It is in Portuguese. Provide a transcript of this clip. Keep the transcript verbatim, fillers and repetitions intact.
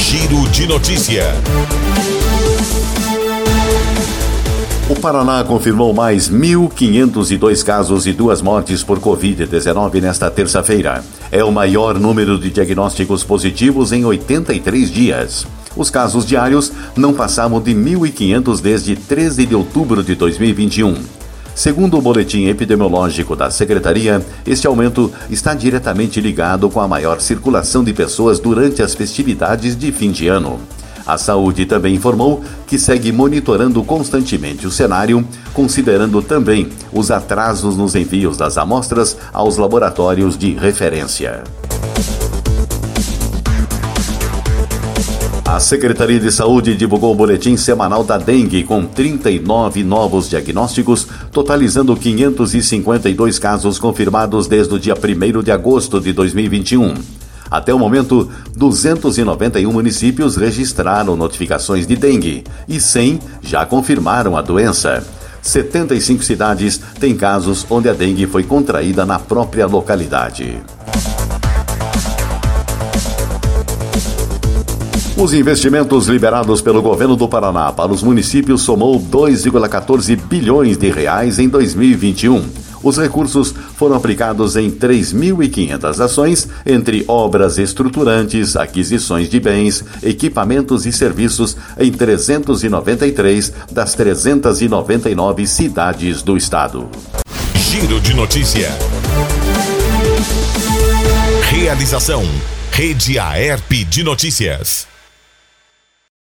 Giro de Notícia. O Paraná confirmou mais mil quinhentos e dois casos e duas mortes por covid dezenove nesta terça-feira. É o maior número de diagnósticos positivos em oitenta e três dias. Os casos diários não passavam de mil e quinhentos desde treze de outubro de dois mil e vinte e um. Segundo o boletim epidemiológico da Secretaria, este aumento está diretamente ligado com a maior circulação de pessoas durante as festividades de fim de ano. A saúde também informou que segue monitorando constantemente o cenário, considerando também os atrasos nos envios das amostras aos laboratórios de referência. A Secretaria de Saúde divulgou o boletim semanal da dengue com trinta e nove novos diagnósticos, totalizando quinhentos e cinquenta e dois casos confirmados desde o dia primeiro de agosto de dois mil e vinte e um. Até o momento, duzentos e noventa e um municípios registraram notificações de dengue e cem já confirmaram a doença. setenta e cinco cidades têm casos onde a dengue foi contraída na própria localidade. Os investimentos liberados pelo governo do Paraná para os municípios somou dois vírgula quatorze bilhões de reais em dois mil e vinte e um. Os recursos foram aplicados em três mil e quinhentas ações, entre obras estruturantes, aquisições de bens, equipamentos e serviços em trezentas e noventa e três das trezentas e noventa e nove cidades do estado. Giro de Notícia. Realização: Rede Aerp de Notícias.